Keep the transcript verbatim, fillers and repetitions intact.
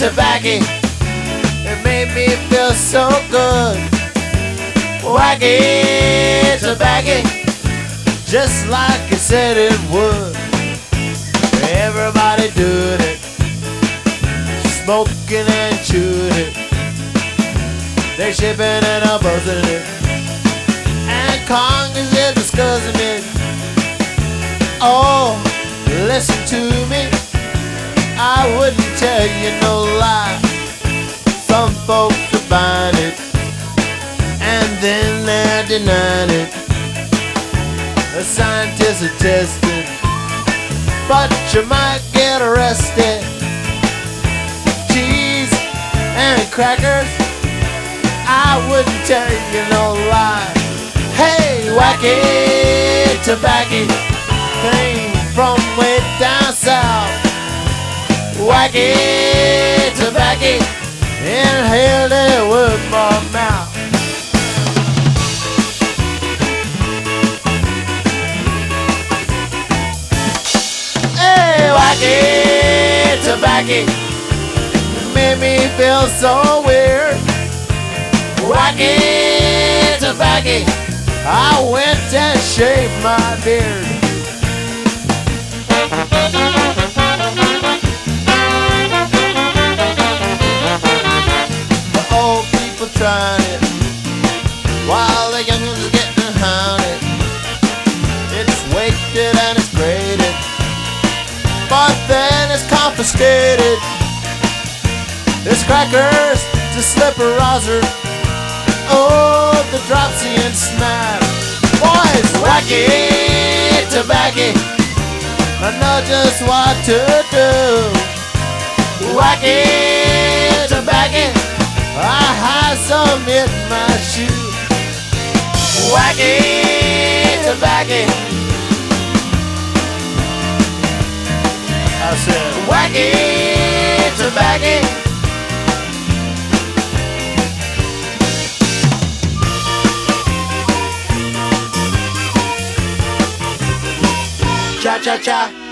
tobacco, it made me feel so good. Wacky tobacco, just like it said it would. Everybody doing it, smoking and chewing it. They're shipping and a buzzing it, and Congress is discussing it. Oh, listen to me, I wouldn't tell you no lie. Some folks are buying it, and then they're denying it. The scientists are testing, but you might get arrested. Cheese and crackers, I wouldn't tell you no lie. Hey, wacky tobacco came from way down south. Wacky tobacco, inhaled it with my mouth. Hey, wacky tobacco made me feel so weird. Wacky tobacco, I went and shaved my beard. The old people trying it, while the young ones are getting behind it. It's weighted and it's graded, but then it's confiscated. There's crackers to slipperizer, oh, the dropsy and snap. Boys, wacky tobacco, I know just what to do. Wacky tobacco, I have some in my shoe. Wacky tobacco, I said wacky tobacco. Cha cha cha.